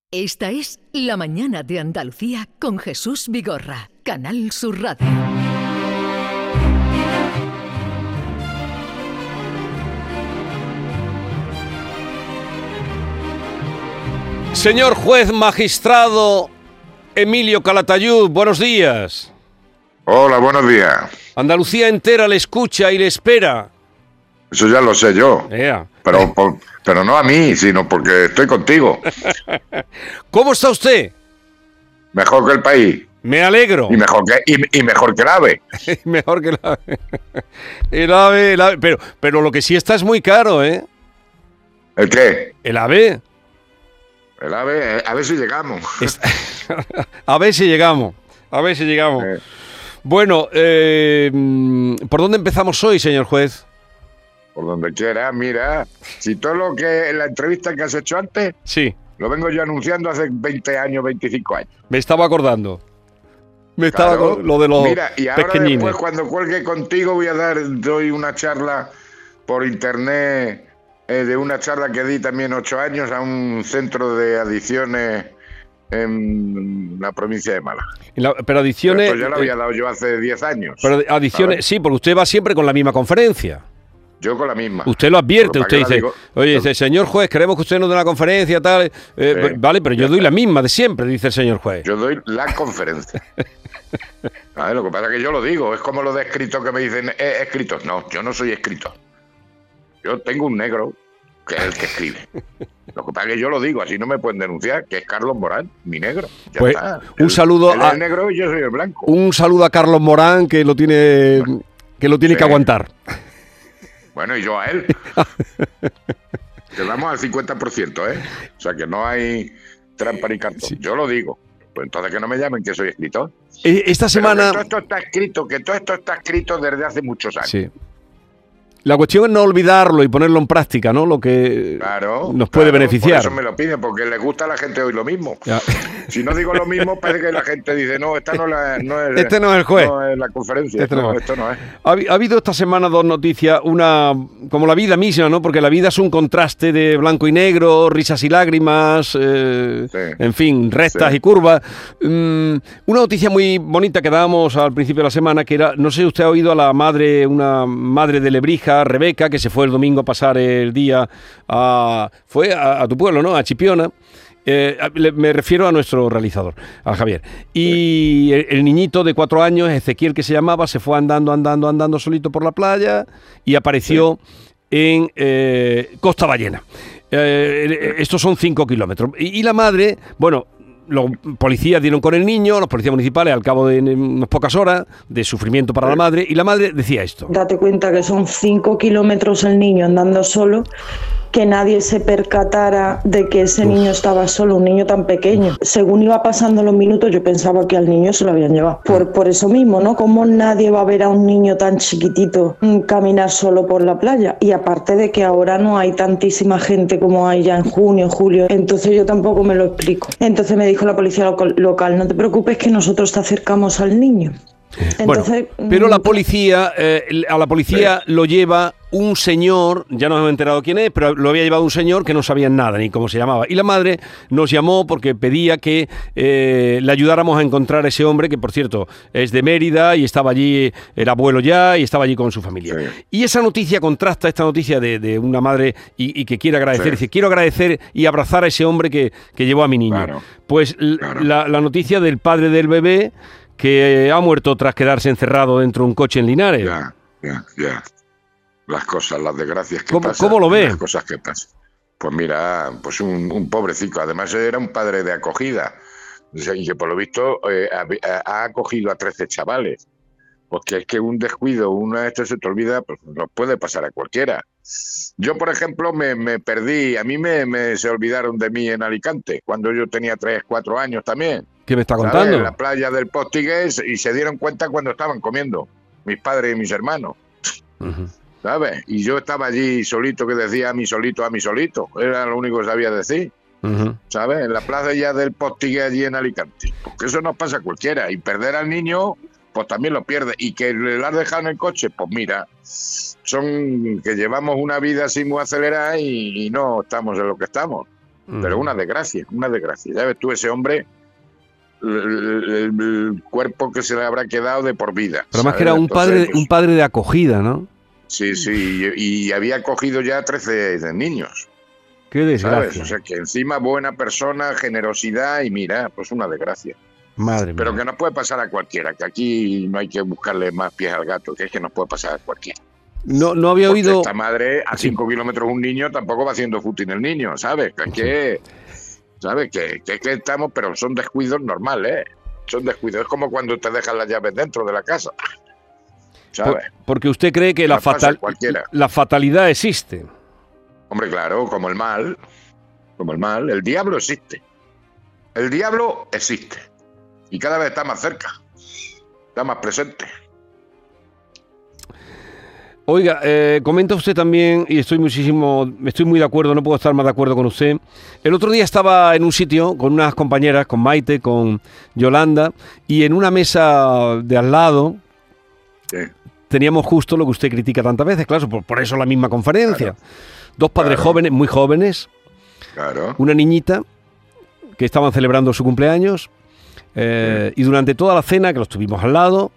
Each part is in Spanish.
Esta es La Mañana de Andalucía con Jesús Vigorra, Canal Sur Radio. Señor juez magistrado Emilio Calatayud, buenos días. Hola, buenos días. Andalucía entera le escucha y le espera. Eso ya lo sé yo. Pero no a mí, sino porque estoy contigo. ¿Cómo está usted? Mejor que el país. Me alegro. Y mejor que el AVE. Mejor que el AVE. El AVE. Pero lo que sí está es muy caro, ¿eh? ¿El qué? El AVE. El AVE, a ver si llegamos. A ver si llegamos. Bueno, ¿por dónde empezamos hoy, señor juez? Por donde quiera, mira. Si todo lo que la entrevista que has hecho antes, sí, lo vengo yo anunciando hace 20 años, 25 años. Me estaba acordando. Claro. Lo de los mira, y ahora pequeñines. Después, cuando cuelgue contigo, doy una charla por internet, de una charla que di también 8 años a un centro de adicciones en la provincia de Málaga. Pero adicciones... Esto ya lo había dado yo hace 10 años. Pero adicciones, sí, porque usted va siempre con la misma conferencia. Yo con la misma. Usted lo advierte, usted dice, dice, señor juez, queremos que usted nos dé una conferencia, tal. Vale, pero yo doy la misma de siempre, dice el señor juez. Yo doy la conferencia. Lo que pasa es que yo lo digo, es como lo de escritor que me dicen, escritor. No, yo no soy escritor. Yo tengo un negro, que es el que escribe. Lo que pasa es que yo lo digo, así no me pueden denunciar, que es Carlos Morán, mi negro. Ya pues está. Un saludo él es el negro y yo soy el blanco. Un saludo a Carlos Morán, que lo tiene, sí, que aguantar. Bueno, y yo a él. Quedamos al 50%, ¿eh? O sea, que no hay trampa ni cartón. Sí. Yo lo digo. Pues entonces que no me llamen que soy escritor. Esta semana... Que todo esto está escrito desde hace muchos años. Sí. La cuestión es no olvidarlo y ponerlo en práctica, ¿no? Lo que nos puede beneficiar. Por eso me lo piden, porque les gusta a la gente oír lo mismo. Ya. Si no digo lo mismo, parece que la gente dice, no, esta no es... Este no es el juez. No es la conferencia. Esto no es. Ha habido esta semana dos noticias, una como la vida misma, ¿no? Porque la vida es un contraste de blanco y negro, risas y lágrimas, sí. En fin, rectas, sí, y curvas. Una noticia muy bonita que dábamos al principio de la semana, que era, no sé si usted ha oído a una madre de Lebrija, Rebeca, que se fue el domingo a pasar el día a tu pueblo, ¿no? A Chipiona. Me refiero a nuestro realizador, a Javier. Y el niñito de 4 años, Ezequiel que se llamaba, se fue andando solito por la playa y apareció en Costa Ballena. Estos son 5 kilómetros. Y la madre, bueno... Los policías dieron con el niño, los policías municipales, al cabo de unas pocas horas de sufrimiento para la madre, y la madre decía esto. Date cuenta que son 5 kilómetros el niño andando solo, que nadie se percatara de que ese niño estaba solo, un niño tan pequeño. Según iba pasando los minutos, yo pensaba que al niño se lo habían llevado. Por eso mismo, ¿no? ¿Cómo nadie va a ver a un niño tan chiquitito caminar solo por la playa? Y aparte de que ahora no hay tantísima gente como hay ya en junio, julio, entonces yo tampoco me lo explico. Entonces me dijo la policía local, no te preocupes que nosotros te acercamos al niño. Entonces, bueno, pero a la policía lo lleva un señor, ya no hemos enterado quién es, pero lo había llevado un señor que no sabían nada ni cómo se llamaba. Y la madre nos llamó porque pedía que le ayudáramos a encontrar a ese hombre, que por cierto es de Mérida y estaba allí, era abuelo ya y estaba allí con su familia. Sí. Y esa noticia contrasta esta noticia de una madre y que quiere agradecer. Sí. Dice, quiero agradecer y abrazar a ese hombre que llevó a mi niño. Claro. Pues claro. La noticia del padre del bebé que ha muerto tras quedarse encerrado dentro de un coche en Linares. Ya. Las cosas, las desgracias que pasan. ¿Cómo lo ve? Las cosas que pasan. Pues mira, pues un pobrecito. Además era un padre de acogida. Y que por lo visto ha acogido a 13 chavales. Porque es que un descuido, esto se te olvida, pues nos puede pasar a cualquiera. Yo, por ejemplo, me perdí. A mí se olvidaron de mí en Alicante, cuando yo tenía 3, 4 años también. ¿Qué me está contando? ¿Sabes? En la playa del Postigués, y se dieron cuenta cuando estaban comiendo, mis padres y mis hermanos. Uh-huh. ¿Sabes? Y yo estaba allí solito, que decía a mi solito. Era lo único que sabía decir. Uh-huh. ¿Sabes? En la plaza ya del Postigués, allí en Alicante. Porque eso nos pasa a cualquiera. Y perder al niño, pues también lo pierde. Y que le has dejado en el coche, pues mira, son que llevamos una vida así muy acelerada y no estamos en lo que estamos. Pero una desgracia, una desgracia. Ya ves tú, ese hombre, el cuerpo que se le habrá quedado de por vida. Pero más que era un padre de acogida, ¿no? Sí, y había acogido ya 13 niños. Qué desgracia. ¿Sabes? O sea, que encima buena persona, generosidad y mira, pues una desgracia. Madre mía. Pero que nos puede pasar a cualquiera, que aquí no hay que buscarle más pies al gato, que es que nos puede pasar a cualquiera. No había Porque oído... esta madre, a 5 kilómetros un niño, tampoco va haciendo footing el niño, ¿sabes? Que ¿sabes? Que estamos, pero son descuidos normales, ¿eh? Son descuidos. Es como cuando te dejan las llaves dentro de la casa, ¿sabes? Porque usted cree que la fatalidad existe. Hombre, claro, como el mal, el diablo existe. El diablo existe. Y cada vez está más cerca, está más presente. Oiga, comenta usted también, y estoy muy de acuerdo, no puedo estar más de acuerdo con usted. El otro día estaba en un sitio con unas compañeras, con Maite, con Yolanda, y en una mesa de al lado teníamos justo lo que usted critica tantas veces, claro, por eso la misma conferencia. Claro. Dos padres jóvenes, muy jóvenes, una niñita que estaban celebrando su cumpleaños, y durante toda la cena, que los tuvimos al lado,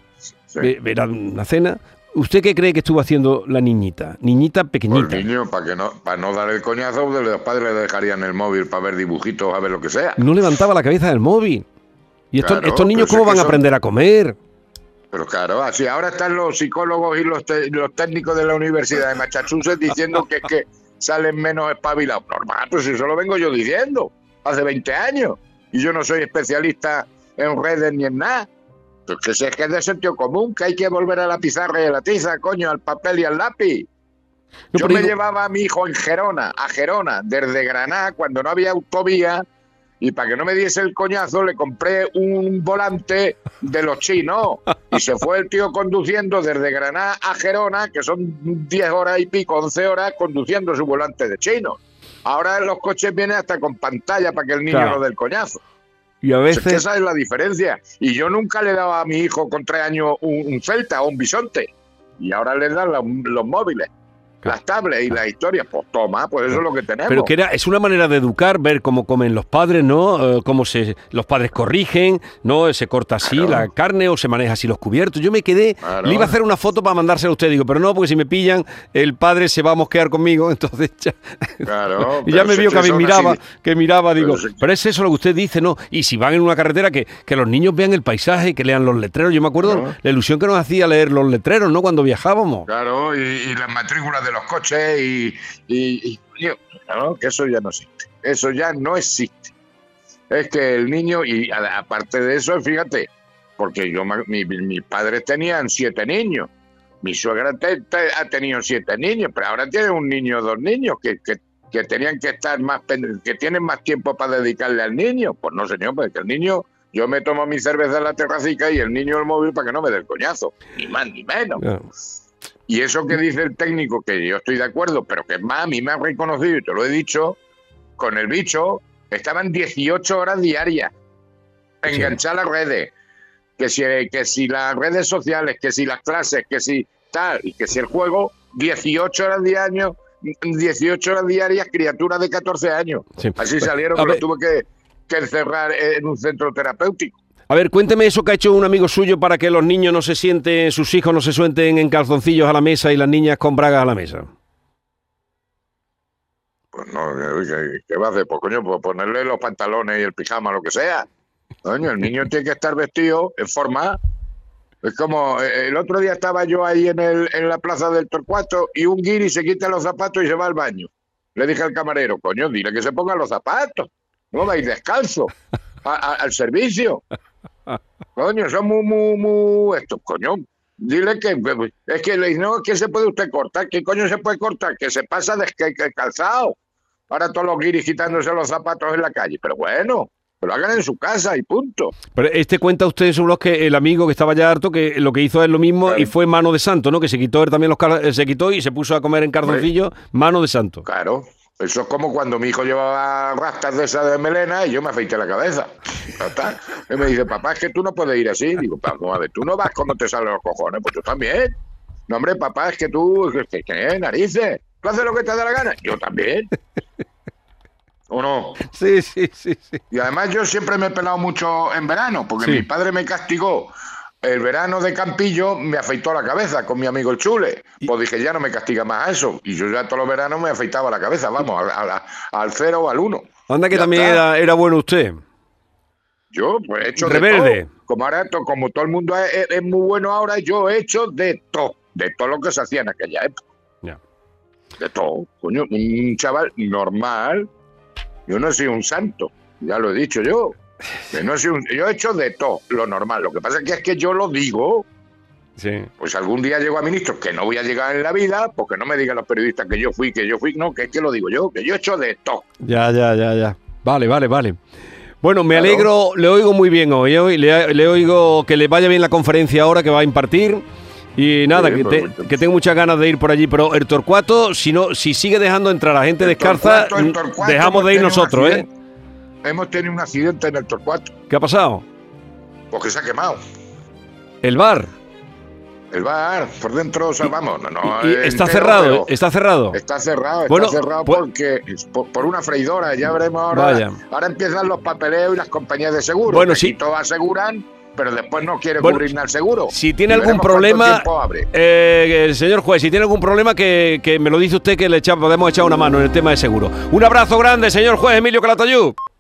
era una cena. ¿Usted qué cree que estuvo haciendo la niñita? Niñita pequeñita. Pues el niño, para no dar el coñazo, los padres le dejarían el móvil para ver dibujitos, a ver lo que sea. No levantaba la cabeza del móvil. ¿Y estos niños cómo van a aprender a comer? Pero claro, así ahora están los psicólogos y los técnicos de la Universidad de Massachusetts diciendo que salen menos espabilados. Normal, pues eso lo vengo yo diciendo hace 20 años. Y yo no soy especialista en redes ni en nada. Pues que es de sentido común, que hay que volver a la pizarra y a la tiza, coño, al papel y al lápiz. Yo me llevaba a mi hijo a Gerona, desde Granada, cuando no había autovía, y para que no me diese el coñazo le compré un volante de los chinos, y se fue el tío conduciendo desde Granada a Gerona, que son 10 horas y pico, 11 horas, conduciendo su volante de chino. Ahora los coches vienen hasta con pantalla para que el niño no dé el coñazo. Y a veces... Es que esa es la diferencia. Y yo nunca le daba a mi hijo con 3 años un Celta o un Bisonte. Y ahora le dan los móviles, las tablets y las historias. Pues toma, pues eso es lo que tenemos. Pero que es una manera de educar, ver cómo comen los padres, ¿no? Cómo los padres corrigen, ¿no? Se corta así la carne o se maneja así los cubiertos. Yo me quedé, le iba a hacer una foto para mandársela a usted, digo, pero no, porque si me pillan, el padre se va a mosquear conmigo, entonces ya... Claro. Y ya me vio que miraba, digo, pero es eso lo que usted dice, ¿no? Y si van en una carretera, que los niños vean el paisaje, que lean los letreros. Yo me acuerdo la ilusión que nos hacía leer los letreros, ¿no? Cuando viajábamos. Claro, y las matrículas de los coches y claro, que eso ya no existe. Eso ya no existe. Es que el niño, y aparte de eso, fíjate, porque mis padres tenían 7 niños, mi suegra ha tenido 7 niños, pero ahora tiene un niño o 2 niños que tenían que estar que tienen más tiempo para dedicarle al niño. Pues no, señor, porque el niño, yo me tomo mi cerveza en la terracica y el niño el móvil para que no me dé el coñazo, ni más ni menos. Y eso que dice el técnico, que yo estoy de acuerdo, pero que más a mí me ha reconocido, y te lo he dicho, con el bicho estaban 18 horas diarias enganchar las redes, que si las redes sociales, que si las clases, que si tal, y que si el juego, 18 horas diarias, criaturas de 14 años. Sí. Así salieron, pero tuve que encerrar en un centro terapéutico. A ver, cuénteme eso que ha hecho un amigo suyo para que los niños no se sienten, sus hijos no se suelten en calzoncillos a la mesa y las niñas con bragas a la mesa. Pues no, ¿qué va a hacer? Pues coño, pues ponerle los pantalones y el pijama, lo que sea. Coño, el niño tiene que estar vestido en forma. Es como, el otro día estaba yo ahí en la plaza del Torcuato y un guiri se quita los zapatos y se va al baño. Le dije al camarero, coño, dile que se ponga los zapatos. No va a ir descalzo al servicio. Coño, son muy estos, coño. Dile que es que le dice, no, ¿qué se puede usted cortar? ¿Qué coño se puede cortar? Que se pasa descalzado. Ahora todos los guiris quitándose los zapatos en la calle. Pero bueno, que lo hagan en su casa y punto. Pero cuenta usted sobre que el amigo que estaba ya harto, que lo que hizo es lo mismo y fue mano de santo, ¿no? Que se quitó él también se quitó y se puso a comer en calzoncillo, mano de santo. Claro. Eso es como cuando mi hijo llevaba rastas de esa de melena y yo me afeité la cabeza. Y me dice, papá, es que tú no puedes ir así. Digo, vamos a ver, tú no vas cuando te salen los cojones, pues yo también. No, hombre, papá, es que tú, ¿qué narices? ¿Tú haces lo que te da la gana? Yo también. ¿O no? Sí. Y además yo siempre me he pelado mucho en verano, porque mi padre me castigó. El verano de Campillo me afeitó la cabeza con mi amigo el Chule. Pues dije, ya no me castiga más a eso. Y yo ya todos los veranos me afeitaba la cabeza, vamos, al 0 o al 1. Anda que ya también era bueno usted. Yo, pues he hecho rebelde. De todo. Como todo el mundo es muy bueno ahora, yo he hecho de todo lo que se hacía en aquella época. Ya. De todo. Coño, un chaval normal. Yo no soy un santo, ya lo he dicho yo. Yo he hecho de todo lo normal. Lo que pasa es que yo lo digo. Sí. Pues algún día llego a ministro, que no voy a llegar en la vida, porque no me digan los periodistas que yo fui, no, que es que lo digo yo, que yo he hecho de todo. Ya. Vale. Bueno, me alegro, le oigo muy bien hoy, le oigo que le vaya bien la conferencia ahora que va a impartir. Y nada, que tengo muchas ganas de ir por allí, pero el Torcuato, si sigue dejando entrar a gente descalza, dejamos de ir nosotros, ¿eh? Hemos tenido un accidente en el Torcuato. ¿Qué ha pasado? Porque se ha quemado. ¿El bar? El bar, por dentro, o sea, vamos, está cerrado, está cerrado. Está cerrado porque por una freidora, ya veremos ahora. Vaya. Ahora empiezan los papeleos y las compañías de seguro. Bueno, sí. Todos aseguran, pero después no quiere cubrir nada el seguro. Si tiene algún problema, señor juez, si tiene algún problema, que me lo dice usted, que podemos echar una mano en el tema de seguro. Un abrazo grande, señor juez Emilio Calatayud.